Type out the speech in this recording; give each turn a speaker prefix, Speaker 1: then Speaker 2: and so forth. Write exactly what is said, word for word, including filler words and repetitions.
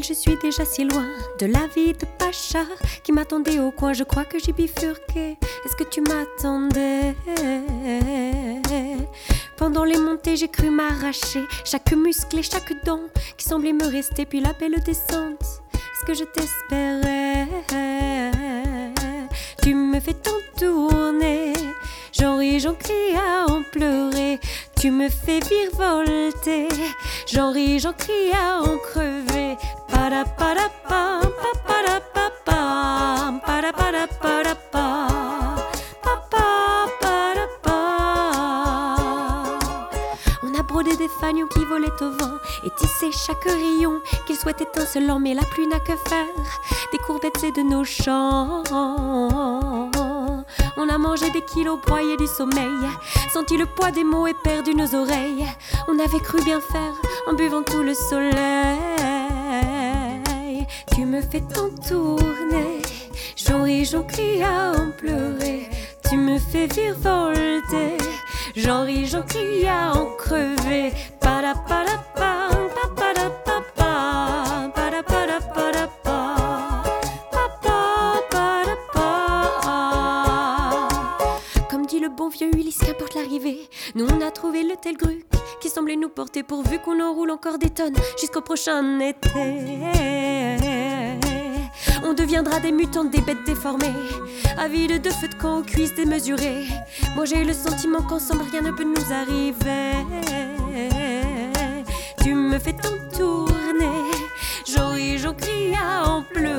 Speaker 1: je suis déjà si loin de la vie de Pacha qui m'attendait au coin, je crois que j'ai bifurqué. Est-ce que tu m'attendais? Pendant les montées, j'ai cru m'arracher chaque muscle et chaque dent qui semblait me rester, puis la belle descente. Est-ce que je t'espérais? Tu me fais tant tourner, j'en ris, j'en crie à en pleurer. Tu me fais virevolter, j'en ris, j'en crie à en crever. Para para pam, pa para pa pam, para para para pam, pa pa para pam. On a brodé des fanions qui volaient au vent et tissé chaque rayon qu'il soit étincelant, mais la pluie n'a que faire des courbettes et de nos champs. On a mangé des kilos, broyé du sommeil, senti le poids des mots et perdu nos oreilles. On avait cru bien faire en buvant tout le soleil. Tu me fais tant tourner, j'en ris, j'en crie à en pleurer. Tu me fais virevolter, j'en ris, j'en crie à en crever. Para para pam, pa para pa pam, para para para pam, pa pa para pam. Comme dit le bon vieux Ulysse, qu'importe l'arrivée, nous on a trouvé le tel gruc qui semblait nous porter pourvu qu'on enroule encore des tonnes jusqu'au prochain été. On deviendra des mutantes, des bêtes déformées, avides de feu de camp aux cuisses démesurées. Moi j'ai eu le sentiment qu'ensemble rien ne peut nous arriver. Tu me fais tant tourner, j'en ris, j'en crie à en pleurer.